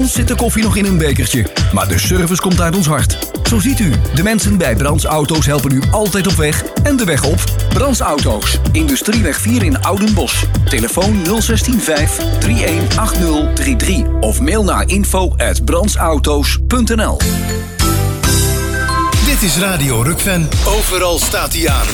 Soms zit de koffie nog in een bekertje, maar de service komt uit ons hart. Zo ziet u, de mensen bij Brands Auto's helpen u altijd op weg en de weg op. Brands Auto's, Industrieweg 4 in Oudenbosch. Telefoon 0615 318033 of mail naar info@brandsauto's.nl. Dit is Radio Rukven. Overal staat hij aan.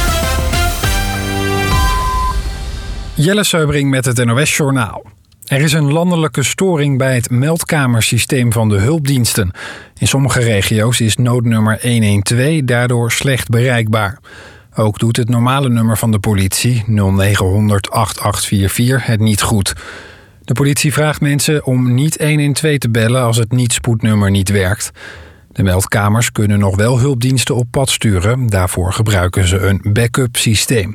Jelle Seubring met het NOS-journaal. Er is een landelijke storing bij het meldkamersysteem van de hulpdiensten. In sommige regio's is noodnummer 112 daardoor slecht bereikbaar. Ook doet het normale nummer van de politie, 0900 8844, het niet goed. De politie vraagt mensen om niet 112 te bellen als het niet-spoednummer niet werkt. De meldkamers kunnen nog wel hulpdiensten op pad sturen. Daarvoor gebruiken ze een backup systeem.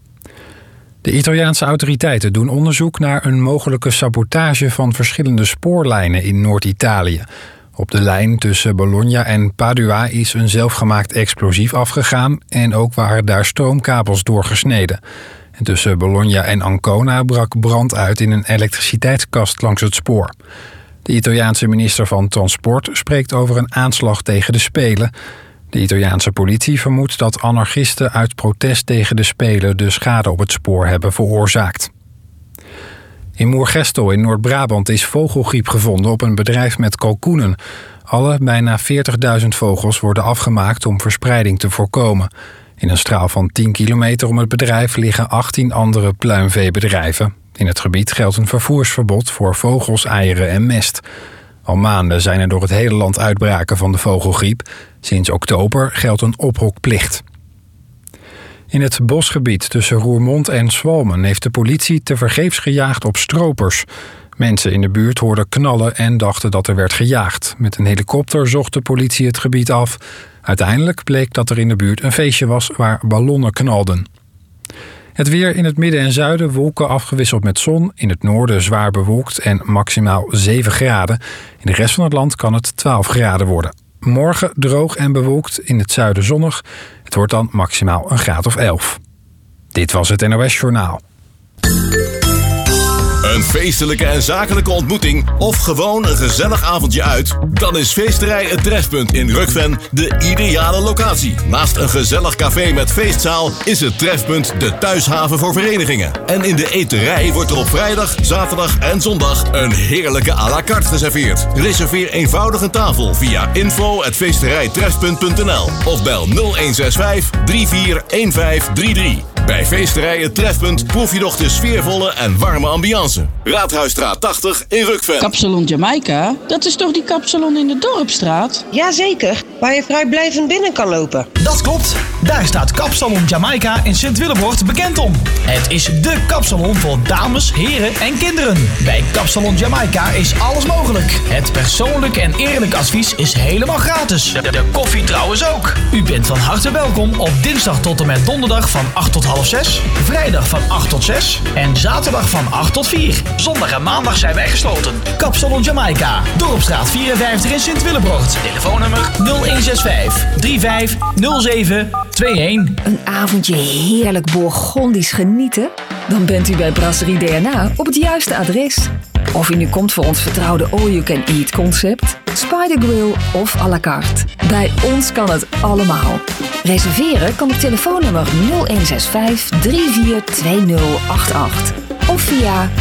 De Italiaanse autoriteiten doen onderzoek naar een mogelijke sabotage van verschillende spoorlijnen in Noord-Italië. Op de lijn tussen Bologna en Padua is een zelfgemaakt explosief afgegaan en ook waren daar stroomkabels doorgesneden. En tussen Bologna en Ancona brak brand uit in een elektriciteitskast langs het spoor. De Italiaanse minister van Transport spreekt over een aanslag tegen de Spelen. De Italiaanse politie vermoedt dat anarchisten uit protest tegen de Spelen de schade op het spoor hebben veroorzaakt. In Moergestel in Noord-Brabant is vogelgriep gevonden op een bedrijf met kalkoenen. Alle bijna 40.000 vogels worden afgemaakt om verspreiding te voorkomen. In een straal van 10 kilometer om het bedrijf liggen 18 andere pluimveebedrijven. In het gebied geldt een vervoersverbod voor vogels, eieren en mest. Al maanden zijn er door het hele land uitbraken van de vogelgriep. Sinds oktober geldt een ophokplicht. In het bosgebied tussen Roermond en Zwalmen heeft de politie tevergeefs gejaagd op stropers. Mensen in de buurt hoorden knallen en dachten dat er werd gejaagd. Met een helikopter zocht de politie het gebied af. Uiteindelijk bleek dat er in de buurt een feestje was waar ballonnen knalden. Het weer in het midden en zuiden, wolken afgewisseld met zon. In het noorden zwaar bewolkt en maximaal 7 graden. In de rest van het land kan het 12 graden worden. Morgen droog en bewolkt, in het zuiden zonnig. Het wordt dan maximaal een graad of 11. Dit was het NOS-journaal. Een feestelijke en zakelijke ontmoeting of gewoon een gezellig avondje uit? Dan is Feesterij Het Trefpunt in Rukven de ideale locatie. Naast een gezellig café met feestzaal is het Trefpunt de thuishaven voor verenigingen. En in de eterij wordt er op vrijdag, zaterdag en zondag een heerlijke à la carte geserveerd. Reserveer eenvoudig een tafel via info@feesterijtrefpunt.nl of bel 0165 341533. Bij Feesterij Het Trefpunt proef je nog de sfeervolle en warme ambiance. Raadhuisstraat 80 in Rukven. Kapsalon Jamaica? Dat is toch die kapsalon in de Dorpstraat? Jazeker, waar je vrijblijvend binnen kan lopen. Dat klopt. Daar staat Kapsalon Jamaica in Sint-Willebrocht bekend om. Het is dé kapsalon voor dames, heren en kinderen. Bij Kapsalon Jamaica is alles mogelijk. Het persoonlijk en eerlijk advies is helemaal gratis. De koffie trouwens ook. U bent van harte welkom op dinsdag tot en met donderdag van 8 tot half 6, vrijdag van 8 tot 6 en zaterdag van 8 tot 4. Zondag en maandag zijn wij gesloten. Kapsalon Jamaica, Dorpstraat 54 in Sint-Willebrocht. Telefoonnummer 0165 3507 21. Een avondje heerlijk Bourgondisch genieten? Dan bent u bij Brasserie DNA op het juiste adres. Of u nu komt voor ons vertrouwde all-you-can-eat concept, Spider Grill of à la carte. Bij ons kan het allemaal. Reserveren kan op telefoonnummer 0165 342088 of via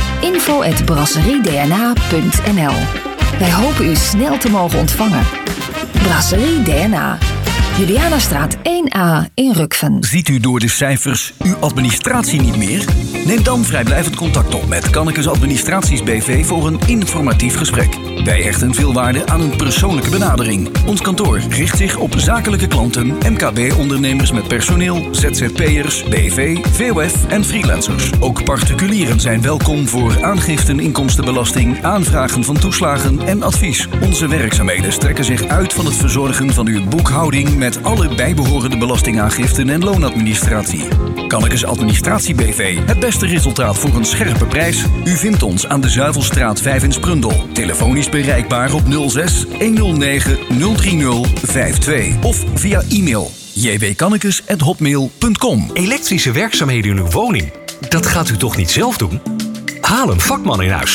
info@brasseriedna.nl. Wij hopen u snel te mogen ontvangen. Brasserie DNA. Julianastraat 1A in Rukven. Ziet u door de cijfers uw administratie niet meer? Neem dan vrijblijvend contact op met Kannekes Administraties BV voor een informatief gesprek. Wij hechten veel waarde aan een persoonlijke benadering. Ons kantoor richt zich op zakelijke klanten, MKB-ondernemers met personeel, ZZP'ers, BV, VOF en freelancers. Ook particulieren zijn welkom voor aangiften inkomstenbelasting, aanvragen van toeslagen en advies. Onze werkzaamheden strekken zich uit van het verzorgen van uw boekhouding met alle bijbehorende belastingaangiften en loonadministratie. Kannekes Administratie BV. Het beste resultaat voor een scherpe prijs? U vindt ons aan de Zuivelstraat 5 in Sprundel. Telefonisch bereikbaar op 06 109 030 52 of via e-mail jwkannekes@hotmail.com. Elektrische werkzaamheden in uw woning? Dat gaat u toch niet zelf doen? Haal een vakman in huis.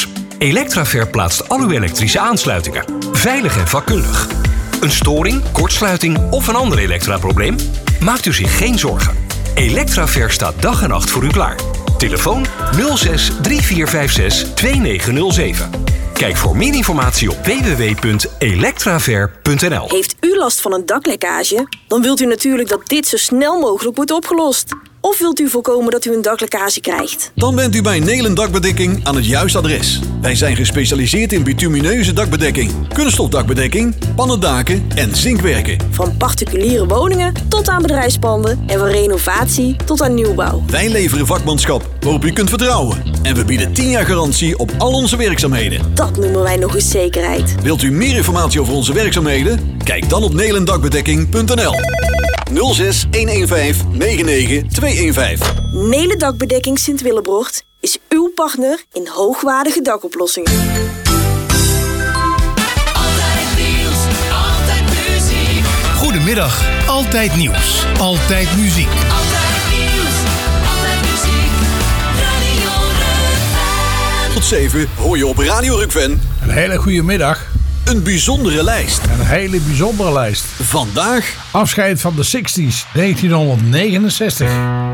Electraver plaatst al uw elektrische aansluitingen. Veilig en vakkundig. Een storing, kortsluiting of een ander elektraprobleem? Maakt u zich geen zorgen. Electraver staat dag en nacht voor u klaar. Telefoon 06 3456 2907. Kijk voor meer informatie op www.electraver.nl. Heeft u last van een daklekkage? Dan wilt u natuurlijk dat dit zo snel mogelijk wordt opgelost. Of wilt u voorkomen dat u een daklekkage krijgt? Dan bent u bij Nelen Dakbedekking aan het juiste adres. Wij zijn gespecialiseerd in bitumineuze dakbedekking, kunststofdakbedekking, pannendaken en zinkwerken. Van particuliere woningen tot aan bedrijfspanden en van renovatie tot aan nieuwbouw. Wij leveren vakmanschap waarop u kunt vertrouwen. En we bieden 10 jaar garantie op al onze werkzaamheden. Dat noemen wij nog eens zekerheid. Wilt u meer informatie over onze werkzaamheden? Kijk dan op nelendakbedekking.nl 06 115 99 215. Nelen Dakbedekking Sint-Willebrocht is uw partner in hoogwaardige dakoplossingen. Altijd nieuws, altijd muziek. Goedemiddag, altijd nieuws, altijd muziek. Altijd nieuws, altijd muziek. Radio Rukven. Tot 7 hoor je op Radio Rukven. Een hele goede middag. Een bijzondere lijst. Een hele bijzondere lijst. Vandaag afscheid van de 60s, 1969.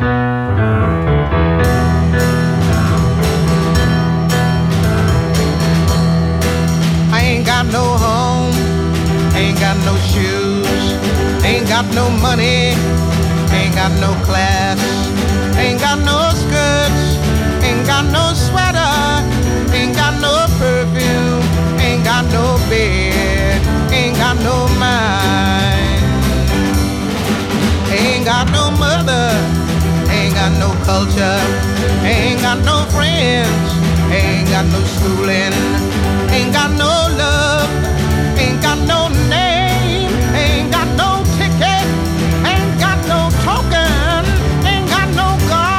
I ain't got no home, ain't got no shoes, ain't got no money, ain't got no class, ain't got no skirts, ain't got no sweater, ain't got no perfume, ain't got no bed, ain't got no mind, ain't got no mother, ain't got no culture, ain't got no friends, ain't got no schooling, ain't got no love, ain't got no name, ain't got no ticket, ain't got no token, ain't got no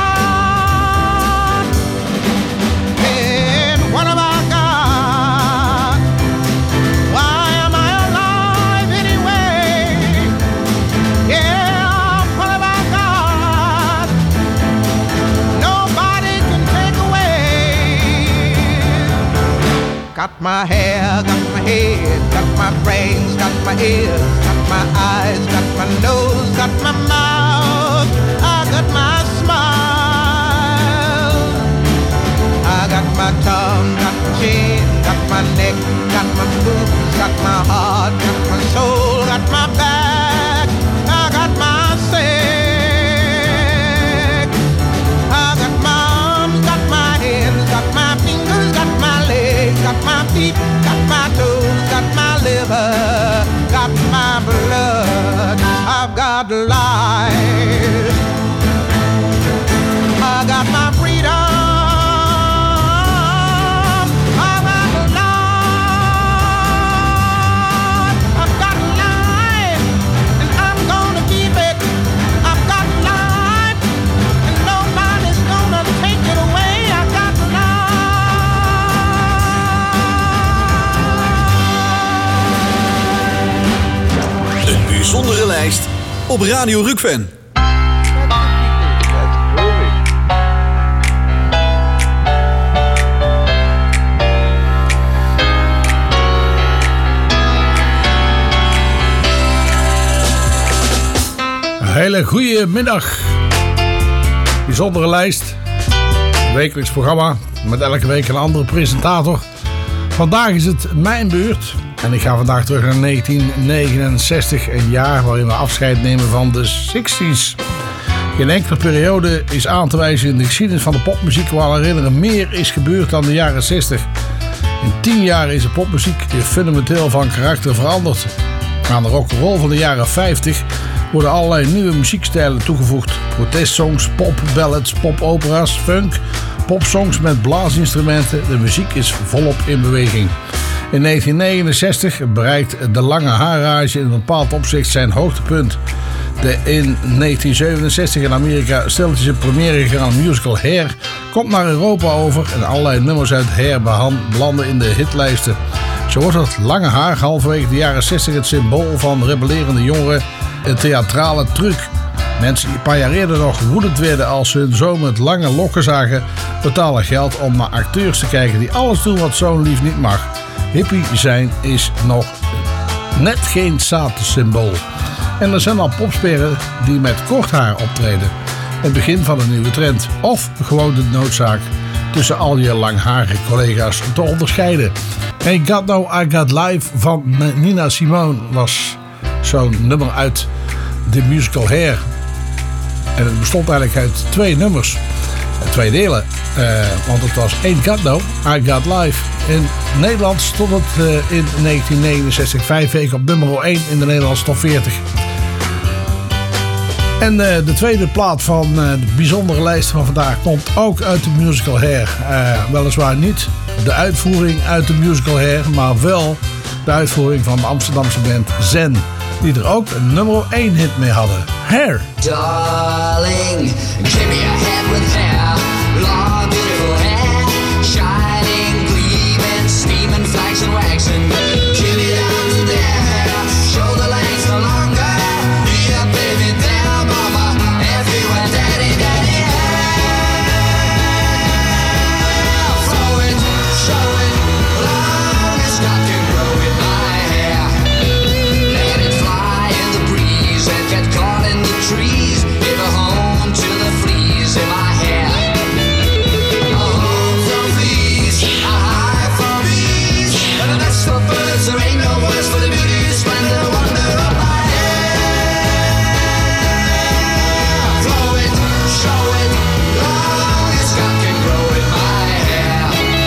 God. And what have I got? Why am I alive anyway? Yeah, what have I got? Nobody can take away. Got my hair, got my head, got my brains, got my ears, got my eyes, got my nose, got my mouth, I got my smile. I got my tongue, got my chin, got my neck, got my boobs, got my heart, got my soul, got my back, I got my sex. I got my arms, got my hands, got my fingers, got my legs, got my feet, got my toes, got my liver, got my blood. I've got life. I got my freedom. I've got life. I've got life, and I'm gonna keep it. I've got life, and nobody's gonna take it away. I got life. Een bijzondere lijst op Radio Rukven. Een hele goede middag. Bijzondere lijst. Een wekelijks programma met elke week een andere presentator. Vandaag is het mijn beurt. En ik ga vandaag terug naar 1969. Een jaar waarin we afscheid nemen van de 60s. Geen enkele periode is aan te wijzen in de geschiedenis van de popmuziek waar herinneren meer is gebeurd dan de jaren 60. In 10 jaar is de popmuziek fundamenteel van karakter veranderd. Aan de rock'n'roll van de jaren 50 worden allerlei nieuwe muziekstijlen toegevoegd. Protestsongs, pop, ballads, popopera's, funk, popsongs met blaasinstrumenten. De muziek is volop in beweging. In 1969 bereikt de lange haarrage in een bepaald opzicht zijn hoogtepunt. De in 1967 in Amerika stilletjes première gegaan musical Hair komt naar Europa over en allerlei nummers uit Hair belanden in de hitlijsten. Zo wordt het lange haar halverwege de jaren 60 het symbool van rebellerende jongeren. Een theatrale truc Mensen die een paar jaar eerder nog woedend werden als ze hun zoon met lange lokken zagen, betalen geld om naar acteurs te kijken die alles doen wat zo'n lief niet mag. Hippie zijn is nog net geen statussymbool. En er zijn al popsterren die met kort haar optreden. Het begin van een nieuwe trend. Of gewoon de noodzaak tussen al je langharige collega's te onderscheiden. Hey God No I Got Live van Nina Simone was zo'n nummer uit de musical Hair. En het bestond eigenlijk uit 2 nummers. 2 delen. Want het was Ain't Got No I Got Live. In Nederland stond het in 1969 5 weken op nummer 1 in de Nederlandse top 40. En de tweede plaat van de bijzondere lijst van vandaag komt ook uit de musical Hair. Weliswaar niet de uitvoering uit de musical Hair, maar wel de uitvoering van de Amsterdamse band Zen. Die er ook een nummer 1 hit mee hadden. Hair. Darling, give me a hand with hair. Long, beautiful hair. Shining, gleaming, steaming, flaxen, waxing. Give me down to there. Shoulder length no longer. Yeah, baby, there, mama. Everywhere, daddy, daddy, hair. Throw it, show it. Long as God can grow in my hair. Let it fly in the breeze and get caught in the trees. Give a home to the fleas in my hair. A home from fleas, a hive from bees, and a nest for birds. There ain't no words for the beauty, splendor, wonder of my hair. Throw it, show it, long as God can grow in my hair.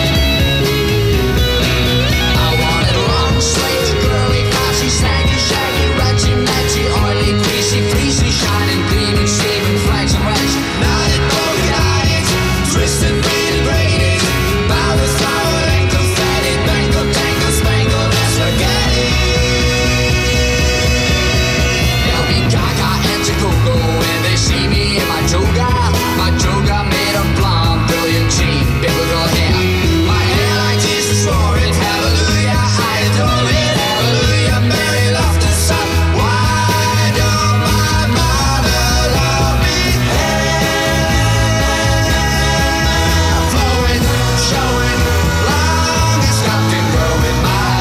I want it long, straight, curly, glossy, snaggy, shaggy, ratchy, matchy, oily, greasy, fleecy, shining, gleaming, steaming, flags and rags. Knotted, polka-dotted, twisted, braided, braided, powder, flowered, and confetti, bangled, tangled, spangled, and spaghetti. They'll be gaga and Chicogo when they see me in my toga made of blonde, brilliant, cheap, biblical hair. My hair like Jesus wore it, hallelujah, I adore it, hallelujah, Mary loved the sun. Why don't my mother love me? Hair, flow it, show it, long as God can grow in my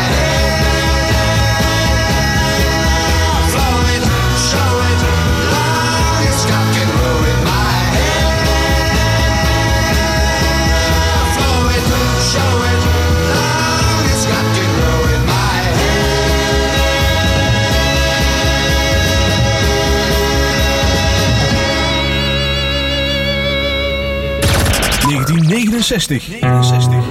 hair. Flow it, show it, long as God can grow in my hair. Flow it, show it, long as God can grow in my hair. 1969.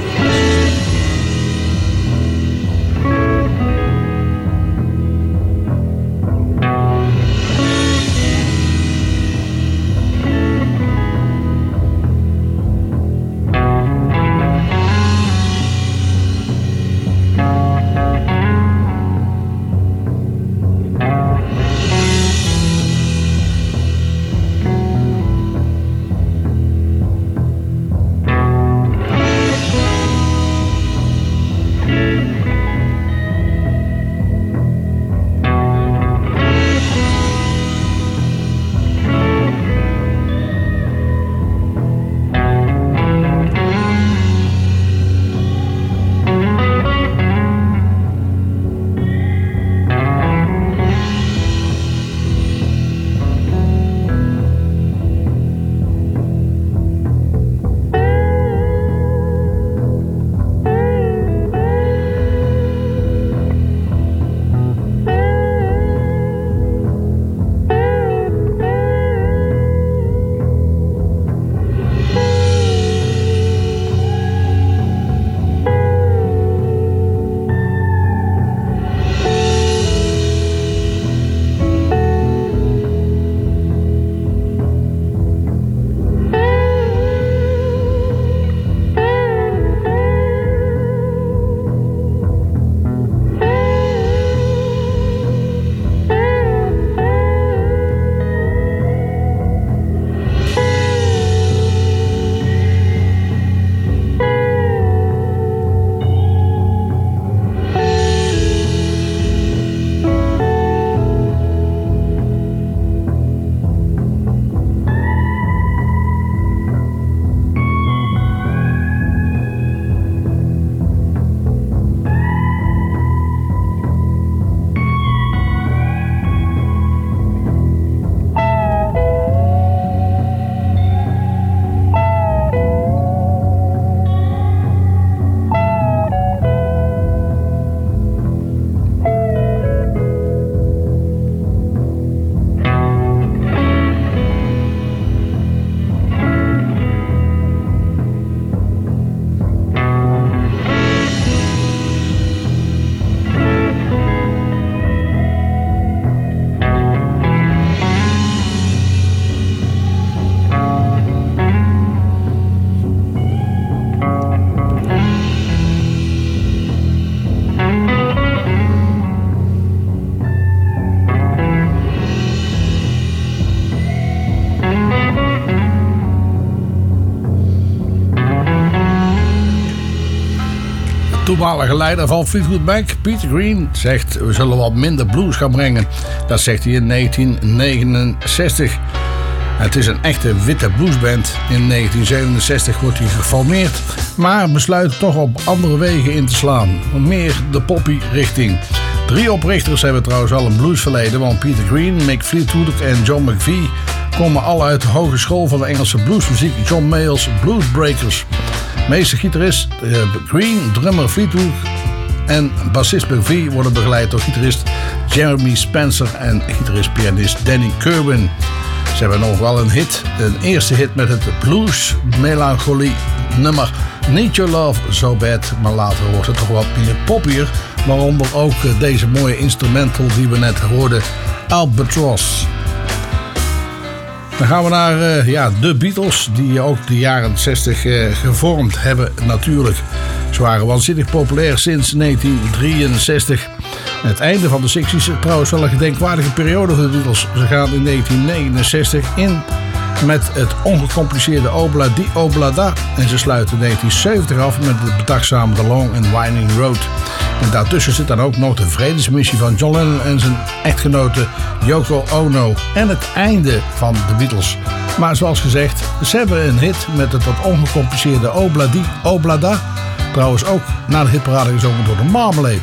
toenmalige leider van Fleetwood Mac, Peter Green, zegt we zullen wat minder blues gaan brengen. Dat zegt hij in 1969. Het is een echte witte bluesband. In 1967 wordt hij geformeerd, maar besluit toch op andere wegen in te slaan. Meer de poppy richting. 3 oprichters hebben trouwens al een bluesverleden, want Peter Green, Mick Fleetwood en John McVie komen alle uit de hogeschool van de Engelse bluesmuziek John Mayall's Bluesbreakers. Meestergitarist Green, drummer Fleetwood en bassist McVie worden begeleid door gitarist Jeremy Spencer en gitarist-pianist Danny Kerwin. Ze hebben nog wel een hit, een eerste hit met het blues melancholie nummer Need Your Love So Bad, maar later wordt het toch wat meer poppier, waaronder ook deze mooie instrumental die we net hoorden, Albatross. Dan gaan we naar de Beatles, die ook de jaren 60 gevormd hebben natuurlijk. Ze waren waanzinnig populair sinds 1963. Het einde van de 60's is trouwens wel een gedenkwaardige periode voor de Beatles. Ze gaan in 1969 in met het ongecompliceerde Obladi Oblada. En ze sluiten 1970 af met het bedachtzame The Long and Winding Road. En daartussen zit dan ook nog de vredesmissie van John Lennon en zijn echtgenote Yoko Ono. En het einde van de Beatles. Maar zoals gezegd, ze hebben een hit met het wat ongecompliceerde Obladi Oblada. Trouwens ook naar de hitparade gezongen door de Marmalade.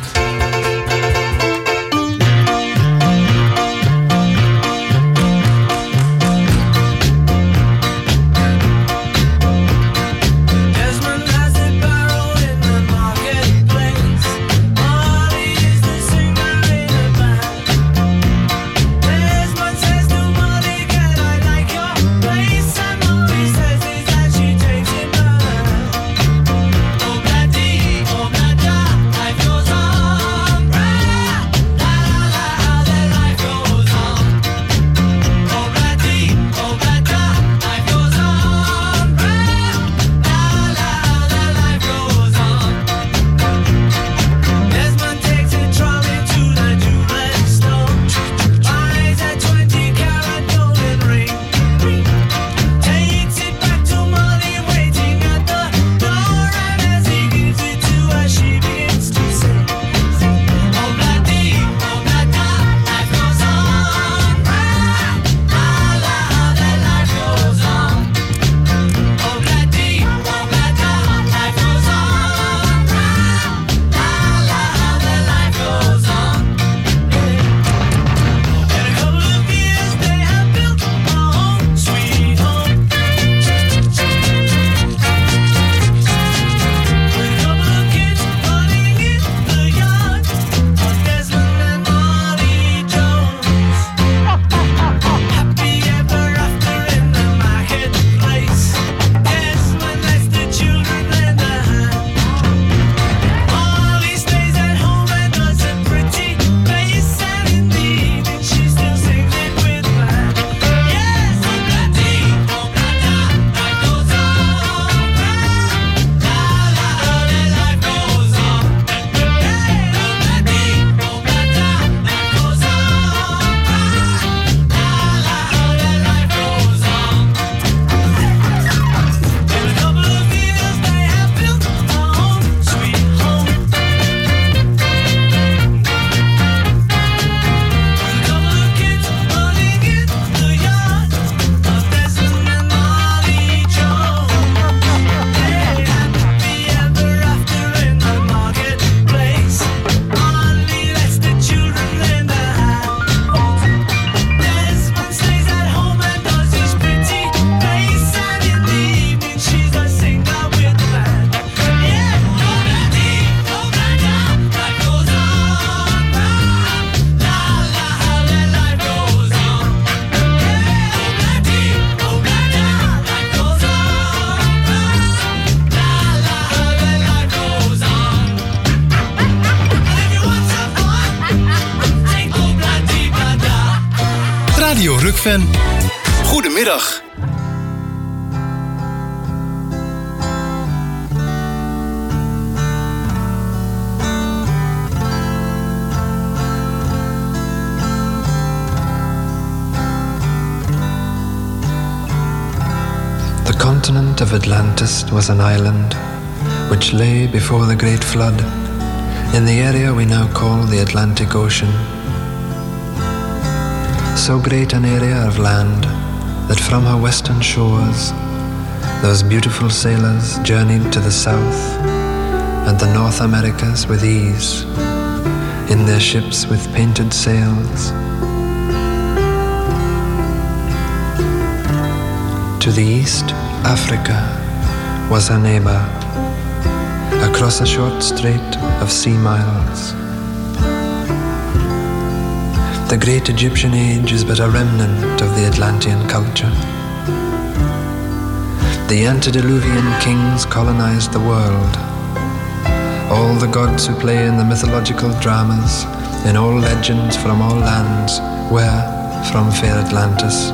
Radio Rukven. Goedemiddag. The continent of Atlantis was an island which lay before the great flood in the area we now call the Atlantic Ocean. So great an area of land that from her western shores those beautiful sailors journeyed to the South and the North Americas with ease in their ships with painted sails. To the east, Africa was her neighbor, across a short strait of sea miles. The great Egyptian age is but a remnant of the Atlantean culture. The antediluvian kings colonized the world. All the gods who play in the mythological dramas, in all legends from all lands, were from fair Atlantis.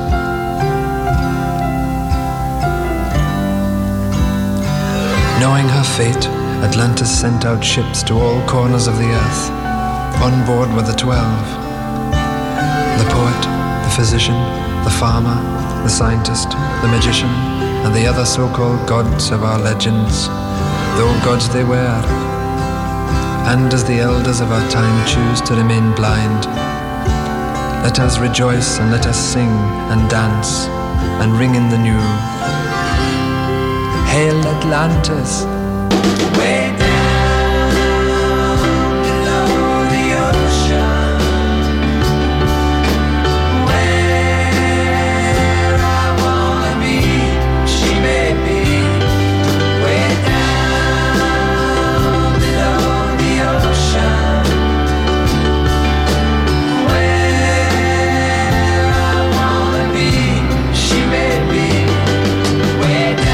Knowing her fate, Atlantis sent out ships to all corners of the earth. On board were the 12. The poet, the physician, the farmer, the scientist, the magician, and the other so-called gods of our legends, though gods they were. And as the elders of our time choose to remain blind, let us rejoice and let us sing and dance and ring in the new. Hail Atlantis! Way down below the ocean, where I wanna be, she may be. Way down below the ocean, where I wanna be, she may be. Way down.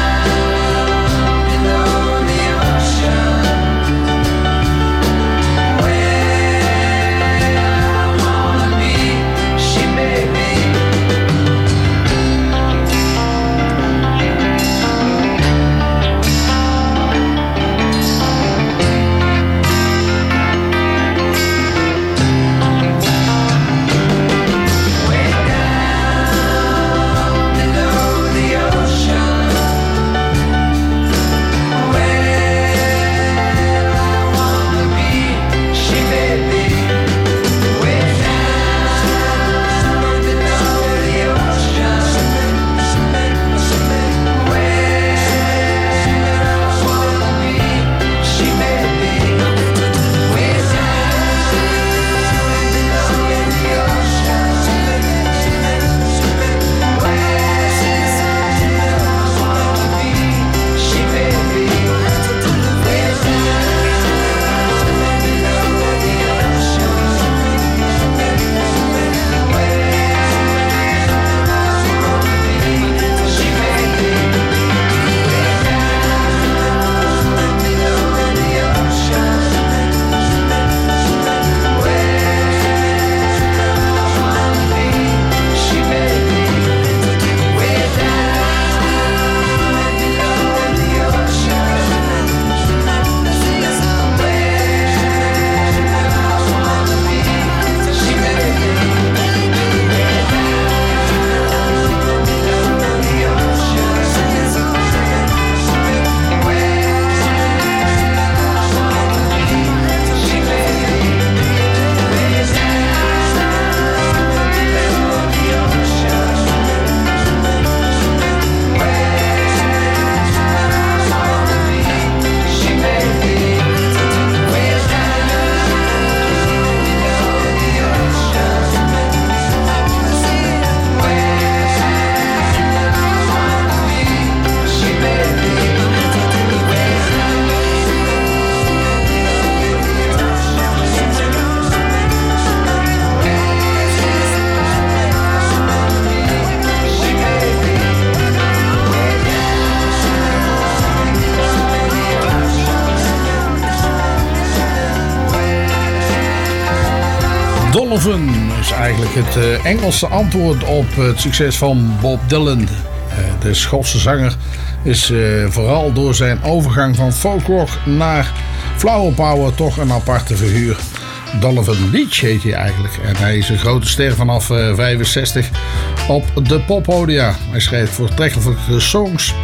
Donovan is eigenlijk het Engelse antwoord op het succes van Bob Dylan. De Schotse zanger is vooral door zijn overgang van folkrock naar flower power toch een aparte figuur. Donovan Leitch heet hij eigenlijk en hij is een grote ster vanaf 65 op de poppodia. Hij schrijft voortreffelijke songs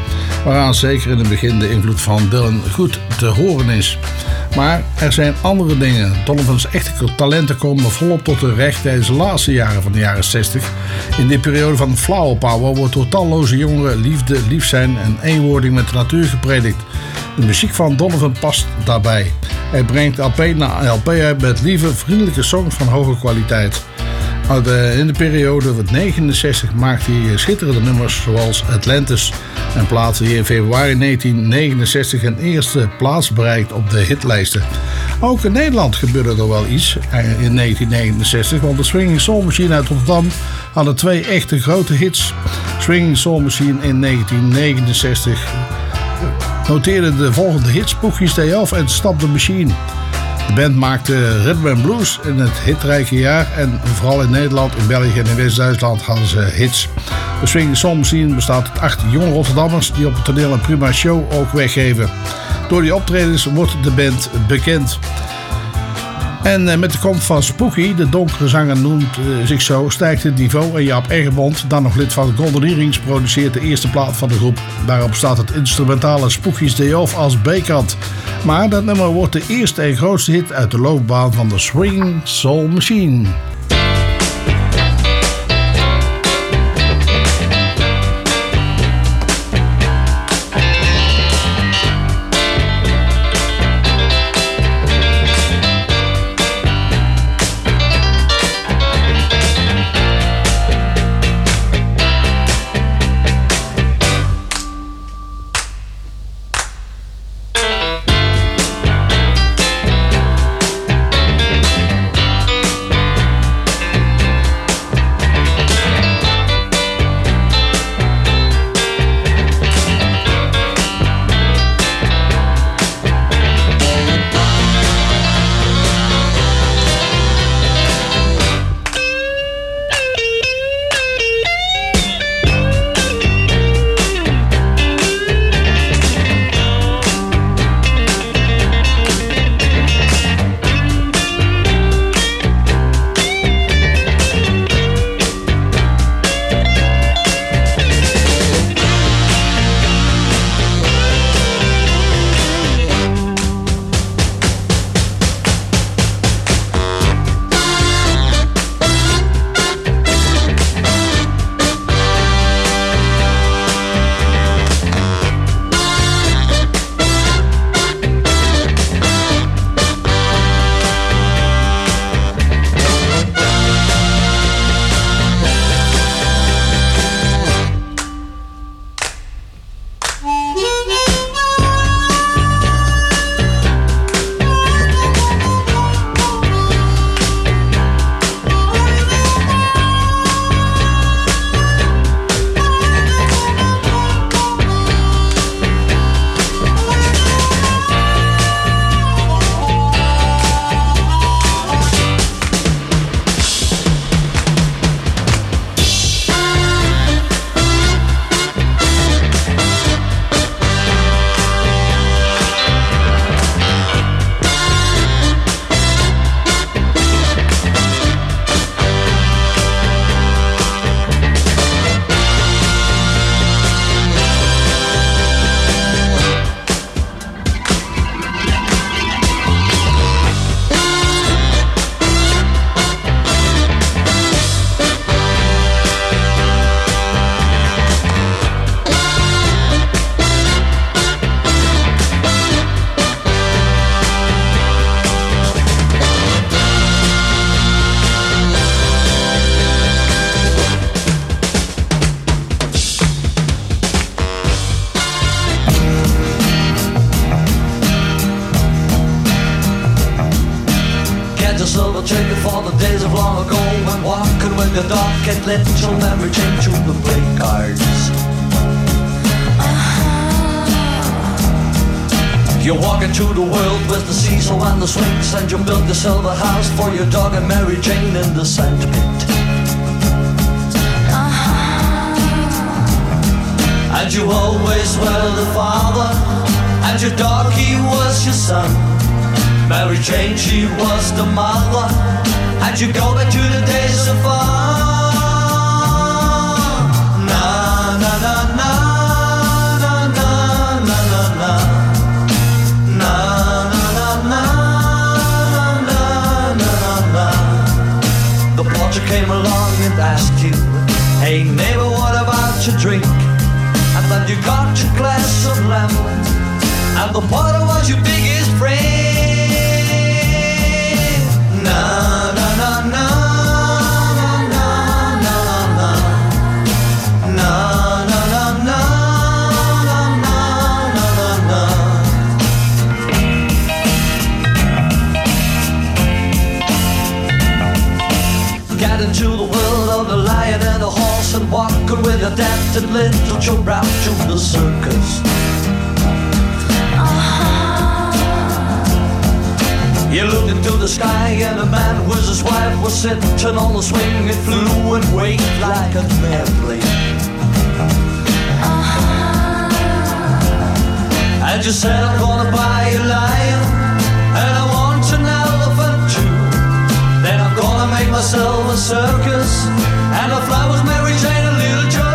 waaraan zeker in het begin de invloed van Dylan goed te horen is. Maar er zijn andere dingen. Donovan's echte talenten komen volop tot de recht tijdens de laatste jaren van de jaren 60. In die periode van flower power wordt door talloze jongeren liefde, lief zijn en eenwording met de natuur gepredikt. De muziek van Donovan past daarbij. Hij brengt LP na LP uit met lieve, vriendelijke songs van hoge kwaliteit. In de periode van 1969 maakte hij schitterende nummers zoals Atlantis en plaatste hij in februari 1969 een eerste plaats bereikt op de hitlijsten. Ook in Nederland gebeurde er wel iets in 1969, want de Swinging Soul Machine uit Rotterdam hadden 2 echte grote hits. Swinging Soul Machine in 1969 noteerde de volgende hits: Spooky's Day Off en Stop the Machine. De band maakte rhythm and blues in het hitrijke jaar en vooral in Nederland, in België en in West-Duitsland hadden ze hits. De Swinging Soul Machine bestaat uit 8 jonge Rotterdammers die op het toneel een prima show ook weggeven. Door die optredens wordt de band bekend. En met de komst van Spooky, de donkere zanger noemt zich zo, stijgt het niveau en Jaap Eggebond, dan nog lid van Golden Earrings, produceert de eerste plaat van de groep. Daarop staat het instrumentale Spooky's Day Off als B-kant. Maar dat nummer wordt de eerste en grootste hit uit de loopbaan van de Swinging Soul Machine. You're walking through the world with the Cecil and the Sphinx, and you built the silver house for your dog and Mary Jane in the sandpit. And you always were the father, and your dog, he was your son. Mary Jane, she was the mother, and you go back to the days of fun. Na na na na na na came along and asked you, hey neighbor, what about your drink? And then you got your glass of lemon, and the bottle was your biggest friend. Na na na na na na na na na na na na na. Get into the world of the lion and the horse and walking with a adapted little children out to the circus. You looked into the sky and a man with his wife was sitting on the swing. It flew and waved like an airplane. And you said, I'm gonna buy a lion and I want an elephant too. Then I'm gonna make myself a circus and the flowers Mary Jane and Little Joe.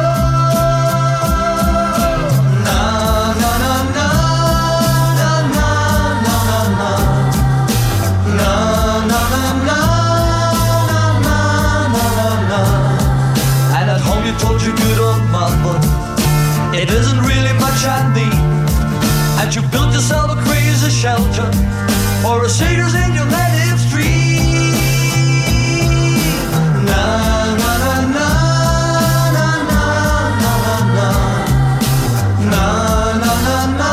You told your good old mother it isn't really much I need, and you built yourself a crazy shelter for a seniors in your native street. Na na na na na na na na na na na na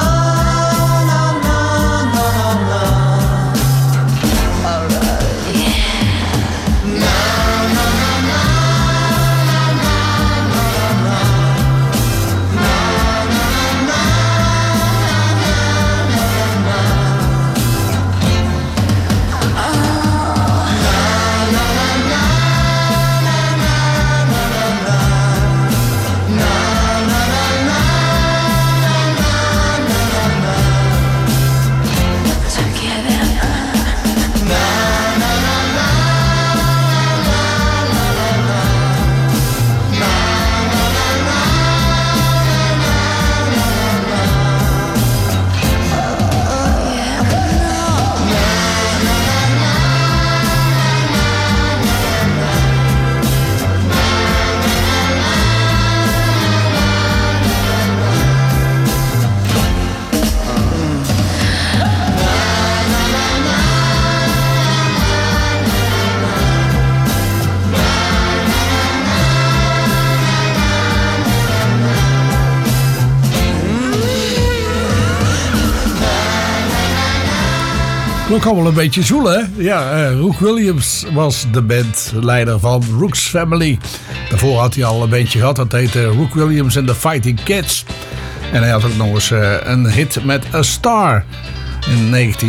na na. All right. Yeah. Na na na na. Ook allemaal een beetje zoelen, hè? Ja, Rook Williams was de bandleider van Rook's Family. Daarvoor had hij al een bandje gehad, dat heette Rook Williams and the Fighting Cats. En hij had ook nog eens een hit met A Star. In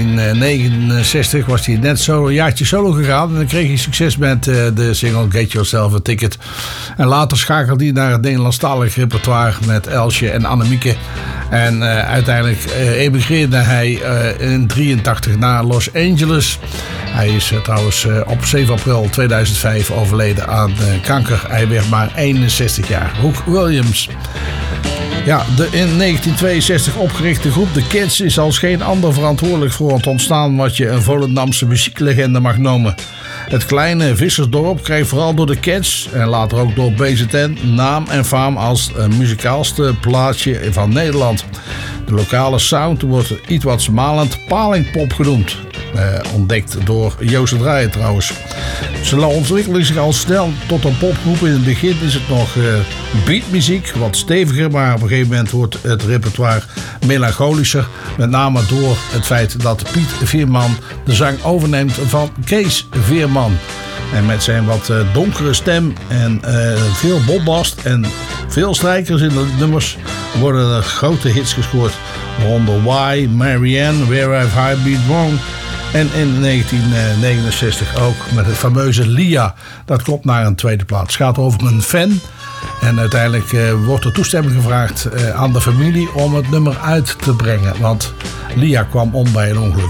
1969 was hij net zo een jaartje solo gegaan. En dan kreeg hij succes met de single Get Yourself a Ticket. En later schakelde hij naar het Nederlandstalig repertoire met Elsje en Annemieke. En uiteindelijk emigreerde hij in 1983 naar Los Angeles. Hij is trouwens op 7 april 2005 overleden aan kanker. Hij werd maar 61 jaar. Rook Williams. Ja, de in 1962 opgerichte groep The Kids is als geen ander verantwoordelijk voor het ontstaan wat je een Volendamse muzieklegende mag noemen. Het kleine vissersdorp kreeg vooral door de Cats en later ook door BZN naam en faam als het muzikaalste plaatsje van Nederland. De lokale sound wordt iets wat smalend palingpop genoemd. Ontdekt door Joost de Draaier trouwens. Ze ontwikkelen zich al snel tot een popgroep. In het begin is het nog beatmuziek, wat steviger, maar op een gegeven moment wordt het repertoire melancholischer. Met name door het feit dat Piet Veerman de zang overneemt van Kees Veerman. En met zijn wat donkere stem en veel bombast en veel strijkers in de nummers worden er grote hits gescoord. Waaronder Why, Marianne, Where Have I Been Wrong. En in 1969 ook met het fameuze Lia. Dat komt naar een tweede plaats. Het gaat over een fan. En uiteindelijk wordt er toestemming gevraagd aan de familie om het nummer uit te brengen. Want Lia kwam om bij een ongeluk.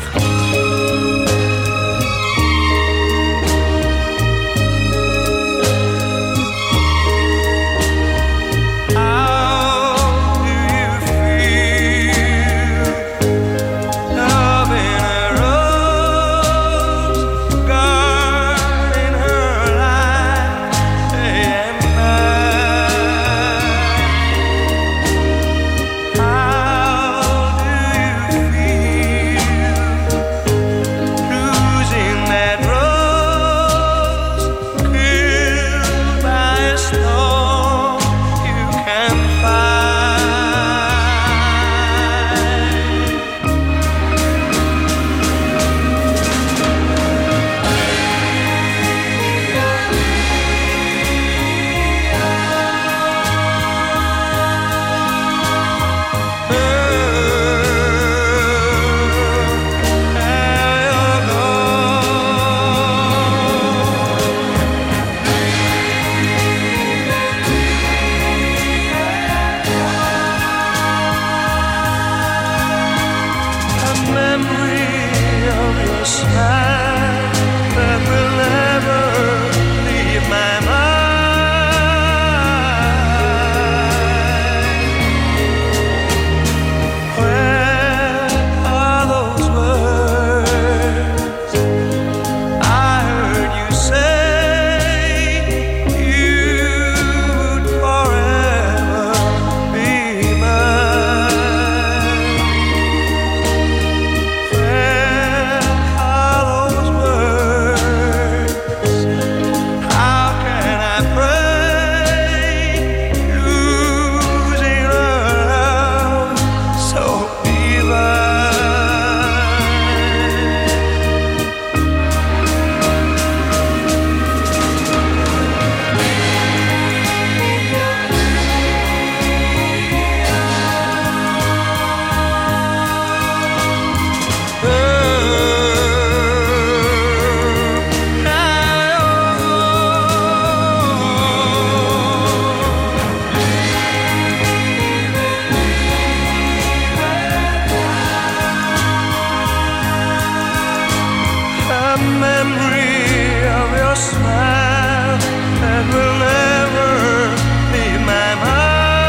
smile that will never leave my mind.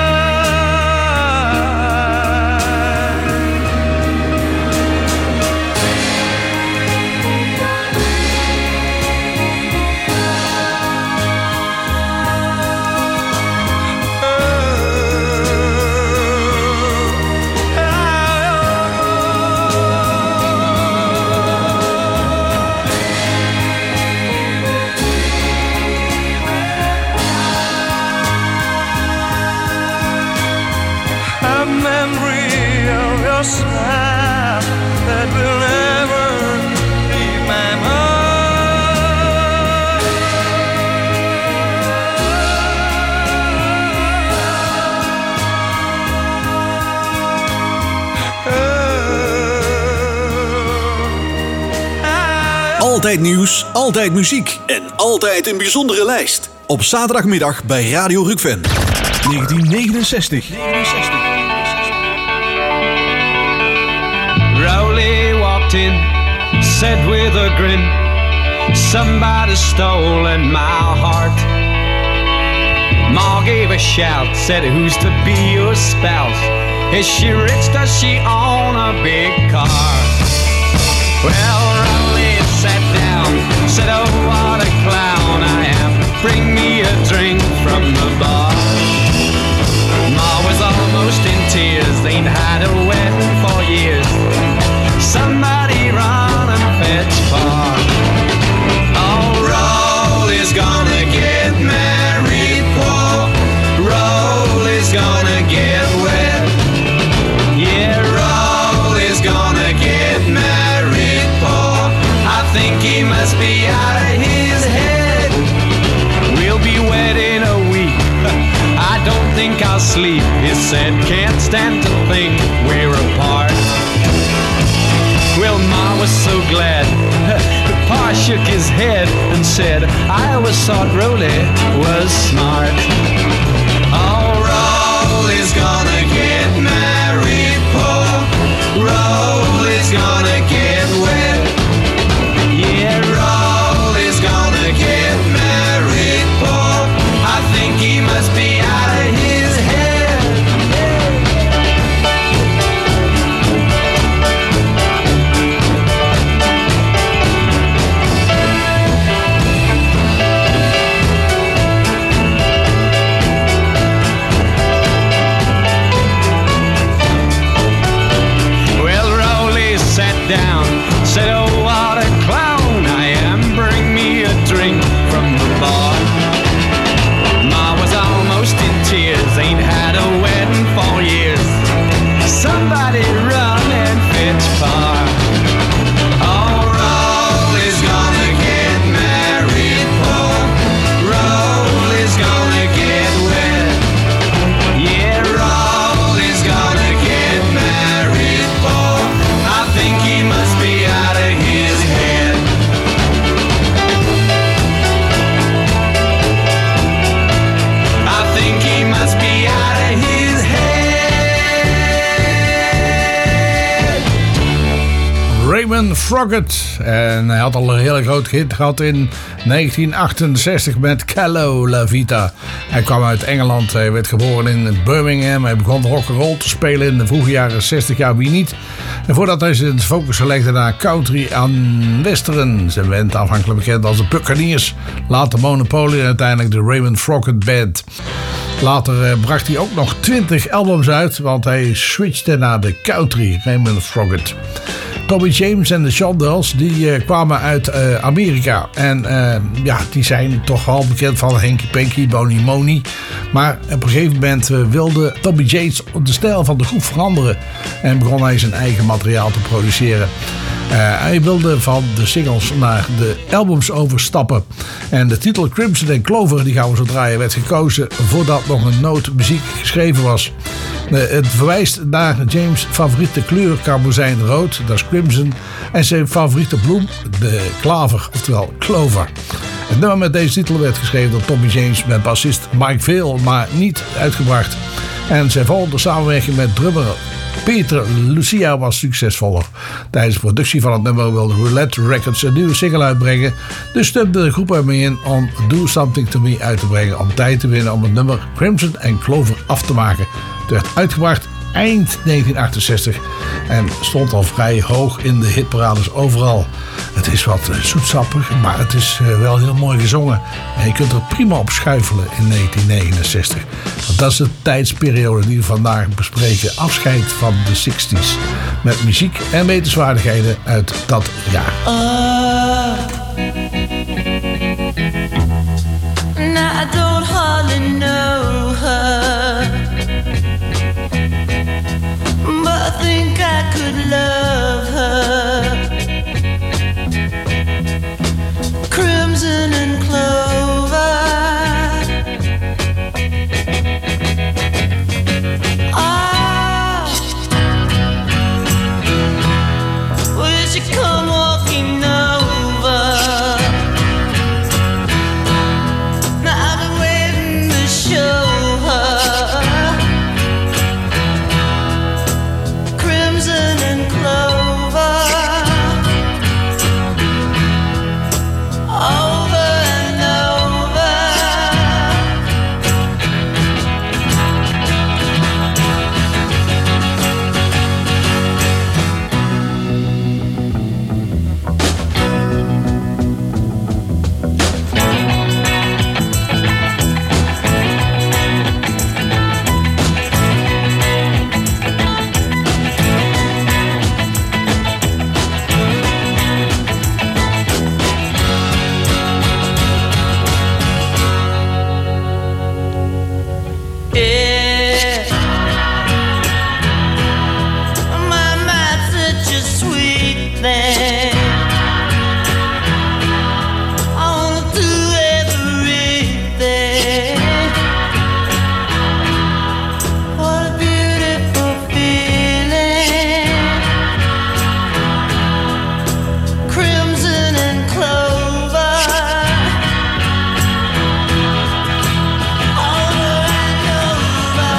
Your smile that will never leave my mind. Altijd nieuws, altijd muziek en altijd een bijzondere lijst. Op zaterdagmiddag bij Radio Rukven. 1969. Rowley walked in, said with a grin, somebody stolen my heart. Ma gave a shout, said who's to be your spouse? Is she rich, does she own a big car? Well, Rowley sat down, said oh what a clown I am, bring me a drink from the bar. Ma was almost in tears, ain't had a wedding for years. Somebody run and fetch far. Oh, Rowley's gonna get married, Paul. Rowley's gonna get wet. Yeah, Rowley's gonna get married, Paul. I think he must be out of his head. We'll be wed in a week. I don't think I'll sleep, he said. Can't stand to think we're apart. Well, Ma was so glad. Pa shook his head and said, I always thought Rowley was smart. Oh, Rowley's gonna get married, Paul. Rowley's gonna get wet. Yeah, Rowley's gonna get married, Paul. I think he must be out of his head. Down, said oh what a clown I am, bring me a drink from the bar. Ma was almost in tears, ain't had a wedding for years. Somebody run and fetch far. Oh, Rowley's gonna get married, Paul. Rowley's gonna get wet. Yeah, Rowley's gonna get married, Paul. I think he must be out of his head. I think he must be out of his head. Raymond Froggatt. En hij had al een hele grote hit gehad in 1968 met Callo La Vita. Hij kwam uit Engeland. Hij werd geboren in Birmingham. Hij begon rock'n'roll te spelen in de vroege jaren 60. Ja, wie niet? En voordat hij zijn focus legde naar country en western. Ze werd aanvankelijk bekend als de Buccaneers. Later Monopoly en uiteindelijk de Raymond Froggatt Band. Later bracht hij ook nog 20 albums uit, want hij switchte naar de country, Raymond Froggatt. Tommy James en de Shondells, die kwamen uit Amerika. En ja, die zijn toch wel bekend van Hanky Panky, Boney Money. Maar op een gegeven moment wilde Tommy James de stijl van de groep veranderen. En begon hij zijn eigen materiaal te produceren. Hij wilde van de singles naar de albums overstappen. En de titel Crimson and Clover, die gaan we zo draaien, werd gekozen voordat nog een noot muziek geschreven was. Het verwijst naar James' favoriete kleur karmozijnrood, dat is crimson. En zijn favoriete bloem, de klaver, oftewel clover. Het nummer met deze titel werd geschreven door Tommy James met bassist Mike Vail, maar niet uitgebracht. En zijn volgende samenwerking met drummer Peter Lucia was succesvoller. Tijdens de productie van het nummer wilde Roulette Records een nieuwe single uitbrengen. Dus stemde de groep ermee in om Do Something To Me uit te brengen. Om tijd te winnen om het nummer Crimson and Clover af te maken. Het werd uitgebracht eind 1968 en stond al vrij hoog in de hitparades overal. Het is wat zoetsappig, maar het is wel heel mooi gezongen. En je kunt er prima op schuifelen in 1969. Want dat is de tijdsperiode die we vandaag bespreken. Afscheid van de 60s. Met muziek en wetenswaardigheden uit dat jaar. Now I don't hardly know her, but I think I could love her. Crimson and clover, will she come walking over? Now I've been waiting to show her. Crimson and clover, over and over. Yeah, my mind's such a sweet thing. I wanna do everything. What a beautiful feeling. Crimson and clover, over and over.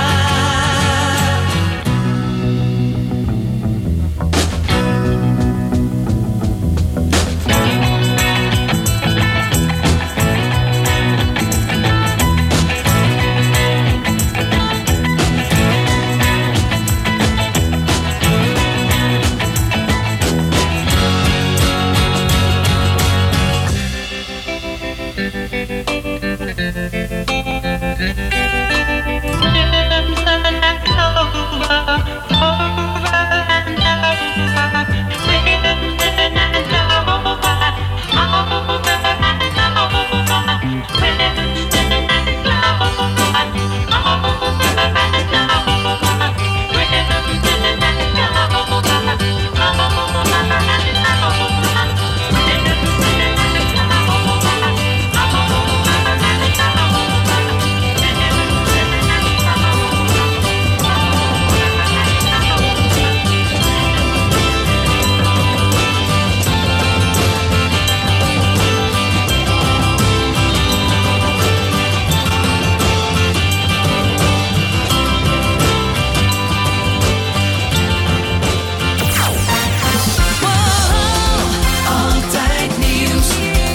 Altijd nieuws,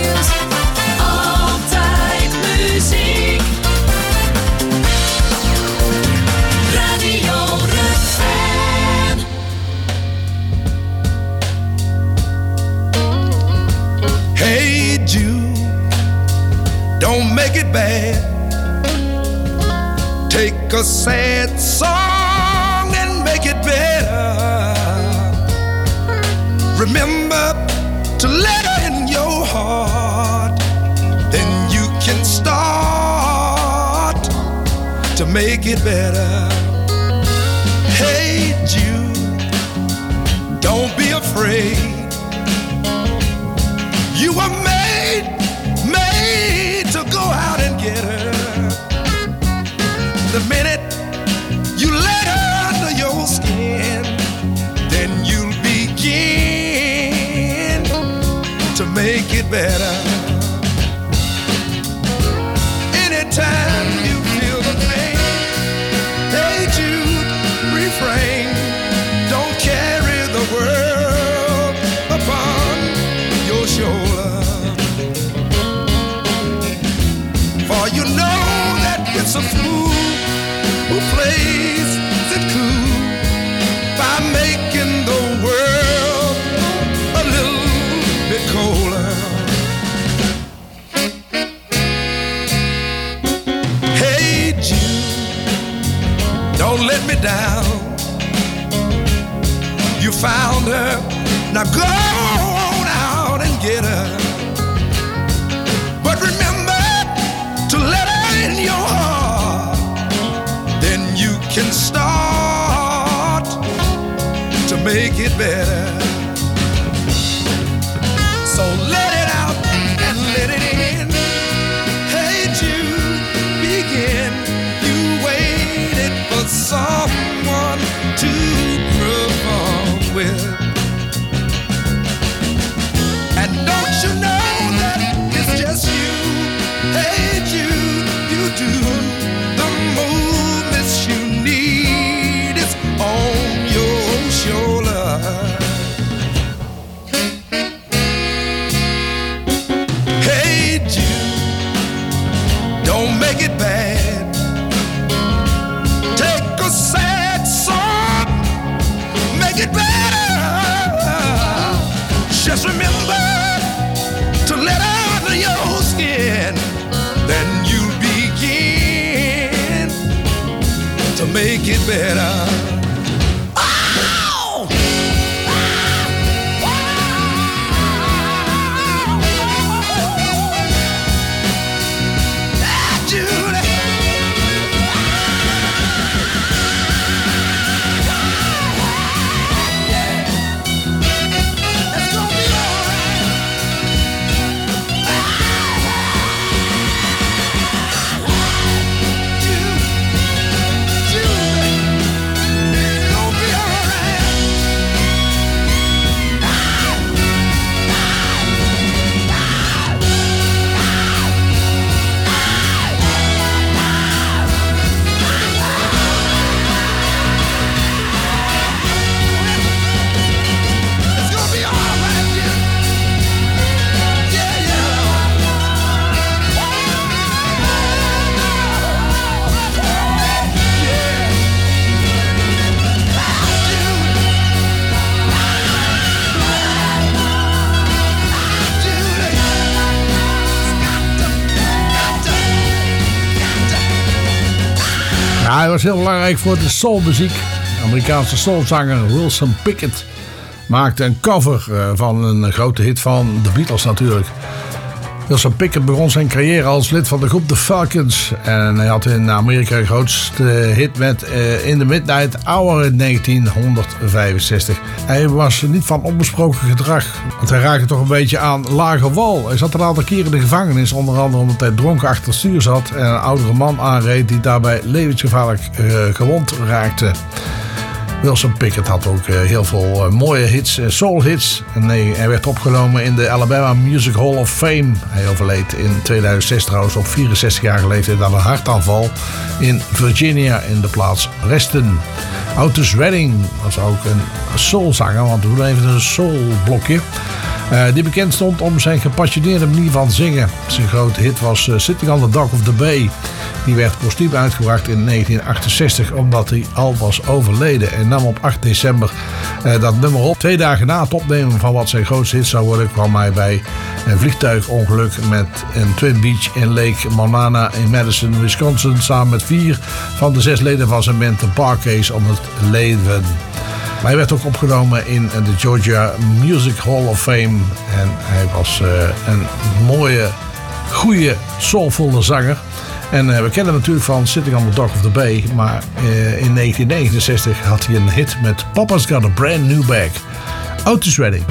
altijd muziek. Radio Rukven. Hey Jude, don't make it bad. Take a sad song and make it better. Remember to let in your heart, then you can start to make it better. Hey Jude, don't be afraid. You were made to go out and get her. The minute you let her under your skin, then you'll begin to make it better. Anytime you feel the pain, hey Jude, refrain. down. You found her, now go on out and get her. But remember to let her in your heart. Then you can start to make it better. So let it out and let it in. Hey Jude, begin. You waited for someone to perform with. And don't you know that it's just you? Hey Jude, you do the movements you need. It's on your shoulder. Hey Jude, don't make it bad. Take a sad song, make it better. Just remember to let out your skin. Then you'll begin to make it better. Ja, hij was heel belangrijk voor de soulmuziek. De Amerikaanse soulzanger Wilson Pickett maakte een cover van een grote hit van de Beatles natuurlijk. Wilson Pickett begon zijn carrière als lid van de groep The Falcons. En hij had in Amerika de grootste hit met In the Midnight Hour in 1965. Hij was niet van onbesproken gedrag. Want hij raakte toch een beetje aan lage wal. Hij zat een aantal keren in de gevangenis. Onder andere omdat hij dronken achter het stuur zat. En een oudere man aanreed die daarbij levensgevaarlijk gewond raakte. Wilson Pickett had ook heel veel mooie hits, soul hits. En hij werd opgenomen in de Alabama Music Hall of Fame. Hij overleed in 2006 trouwens op 64-jarige leeftijd aan een hartaanval in Virginia in de plaats Reston. Otis Redding was ook een soulzanger, want we doen even een soulblokje. Die bekend stond om zijn gepassioneerde manier van zingen. Zijn grote hit was Sitting on the Dock of the Bay. Die werd postuum uitgebracht in 1968 omdat hij al was overleden. En nam op 8 december dat nummer op. 2 dagen na het opnemen van wat zijn grootste hit zou worden, kwam hij bij een vliegtuigongeluk met een Twin Beach in Lake Monana in Madison, Wisconsin. Samen met 4 van de 6 leden van zijn band, de Parquets, om het leven. Maar hij werd ook opgenomen in de Georgia Music Hall of Fame. En hij was een mooie, goede, soulvolle zanger. En we kennen hem natuurlijk van Sitting on the Dock of the Bay. Maar in 1969 had hij een hit met Papa's Got a Brand New Bag. Otis Redding.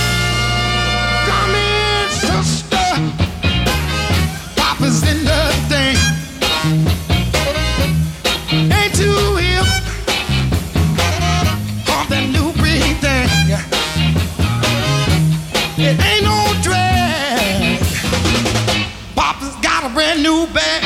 Come in, sister. Papa's in the thing. Ain't too hip. On that new breed thing. It ain't no drag. Papa's got a brand new bag.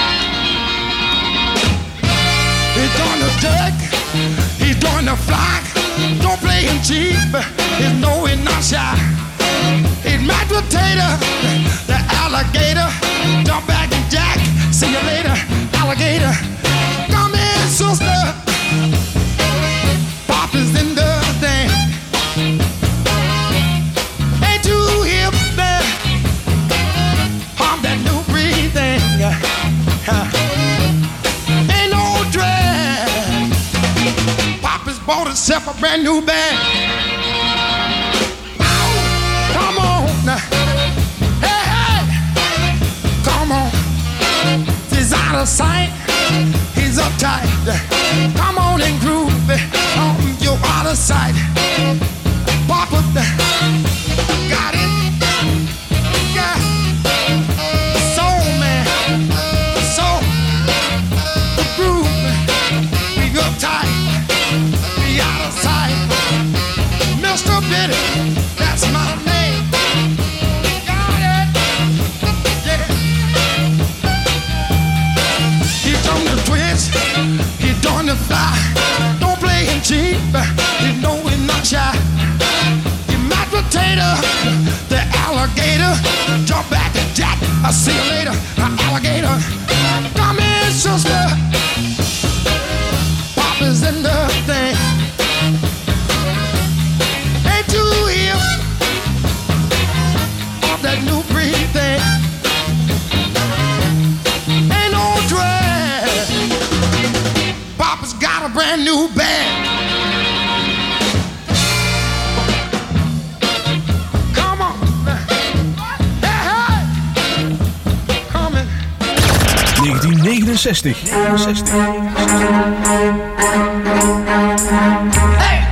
He's gonna duck, he's gonna fly. Don't play him cheap, he's no, he's not shy. He's mashed potato, the alligator. Jump back and jack, see you later, alligator. Come in, sister. Papa's in the thing. Ain't too hip there. I'm that new breed thing. Ain't no drag. bought herself a brand new bag. Oh, come on now. Hey, hey, come on. He's out of sight. He's uptight. Come on and groove. You're out of sight. Papa got it. Yeah. Soul man. Soul. The groove. We uptight. We out of sight. Mr. Bitty. That's my name. Got it. Yeah. He done the twist. He done the fly. Don't play him cheap. You know he's not shy. You mashed potato, the alligator. Jump back and jack. I'll see you later, alligator. Come in, sister. Papa's in the thing. Ain't you here? Off that new breed thing. Ain't no drag. Papa's got a brand new bag. Come on. Hey, hey. Coming. 1969. Hey!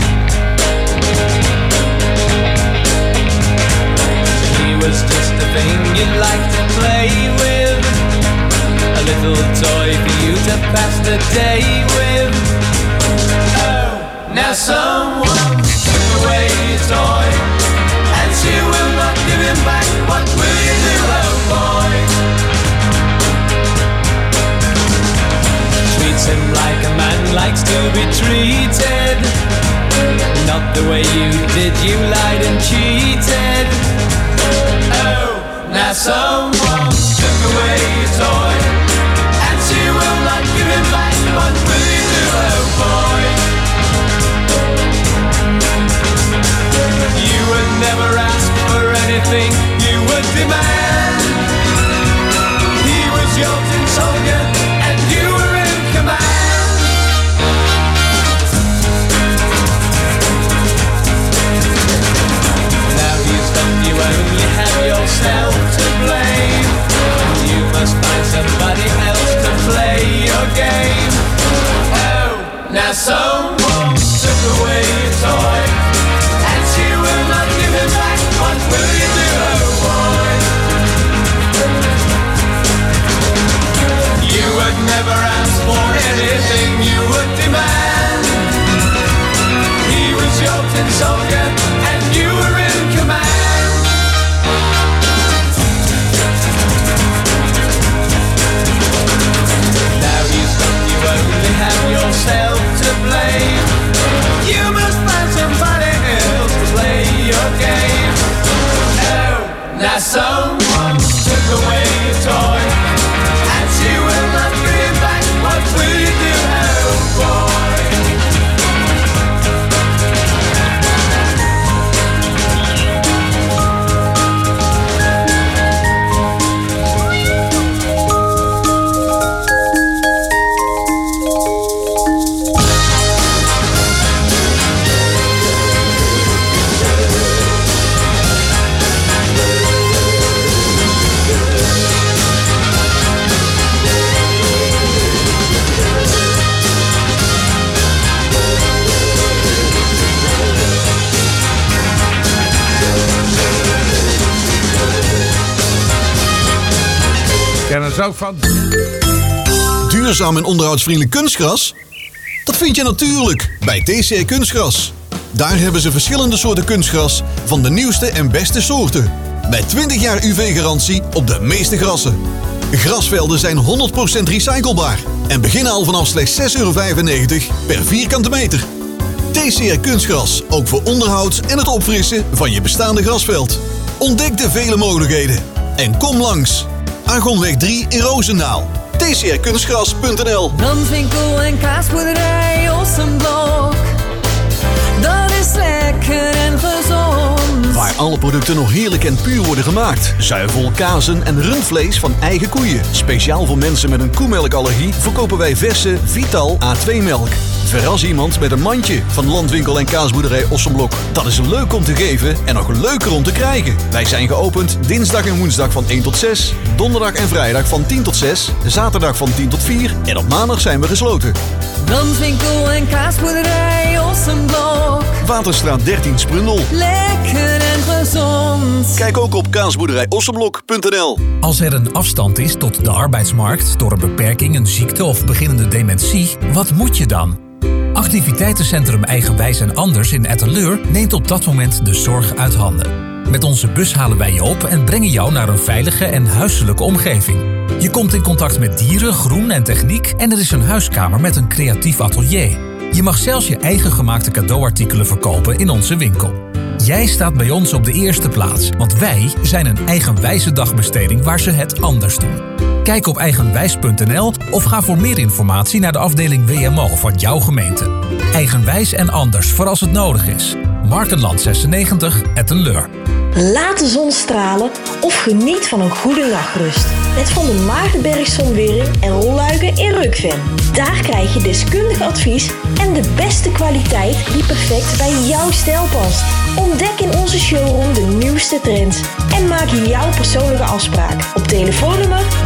He was just a thing you like to play with, a little toy for you to pass the day with. Oh, now someone took away your toy, and she will not give him back. What will you do, oh boy? Treats him like a man likes to be treated, not the way you did, you lied and cheated. Oh, now someone took away your toy, and she will not give him back. What will you do, oh boy? You would never ask for anything, you would demand. He was your tin soldier, and you were in command. Now he's gone, you only have yourself to blame. You must find somebody else to play your game. Oh, now someone took away your toy, and she will not give him back. What will you do, oh boy? You would never ask for anything, you would demand. He was your tin soldier, and you were in command. Now he's gone, you only have yourself to blame. You must find somebody else to play your game. Oh, now someone took away your toy, and she will not give it back. What will you do, oh boy? Kennen ze ook van. Duurzaam en onderhoudsvriendelijk kunstgras? Dat vind je natuurlijk bij TCR Kunstgras. Daar hebben ze verschillende soorten kunstgras van de nieuwste en beste soorten. Met 20 jaar UV-garantie op de meeste grassen. Grasvelden zijn 100% recyclebaar en beginnen al vanaf slechts €6,95 per vierkante meter. TCR Kunstgras, ook voor onderhoud en het opfrissen van je bestaande grasveld. Ontdek de vele mogelijkheden en kom langs. Argonweg 3 in Roosendaal. tcrkunstgras.nl. Danswinkel en kaasboerderij Ossenblok. Dat is lekker en gezond. Waar alle producten nog heerlijk en puur worden gemaakt. Zuivel, kazen en rundvlees van eigen koeien. Speciaal voor mensen met een koemelkallergie verkopen wij verse Vital A2 melk. Verras iemand met een mandje van Landwinkel en Kaasboerderij Ossenblok. Dat is leuk om te geven en nog leuker om te krijgen. Wij zijn geopend dinsdag en woensdag van 1 tot 6, donderdag en vrijdag van 10 tot 6, zaterdag van 10 tot 4 en op maandag zijn we gesloten. Landwinkel en Kaasboerderij Ossenblok. Waterstraat 13 Sprundel. Lekker en gezond. Kijk ook op kaasboerderijossenblok.nl. Als er een afstand is tot de arbeidsmarkt door een beperking, een ziekte of beginnende dementie, wat moet je dan? Activiteitencentrum Eigenwijs en Anders in Etteleur neemt op dat moment de zorg uit handen. Met onze bus halen wij je op en brengen jou naar een veilige en huiselijke omgeving. Je komt in contact met dieren, groen en techniek en er is een huiskamer met een creatief atelier. Je mag zelfs je eigen gemaakte cadeauartikelen verkopen in onze winkel. Jij staat bij ons op de eerste plaats, want wij zijn een eigenwijze dagbesteding waar ze het anders doen. Kijk op eigenwijs.nl of ga voor meer informatie naar de afdeling WMO van jouw gemeente. Eigenwijs en Anders voor als het nodig is. Markenland 96, Etteleur. Laat de zon stralen of geniet van een goede nachtrust. Met Van de Maardenberg Zonwering en rolluiken in Rukven. Daar krijg je deskundig advies en de beste kwaliteit die perfect bij jouw stijl past. Ontdek in onze showroom de nieuwste trends en maak jouw persoonlijke afspraak op telefoonnummer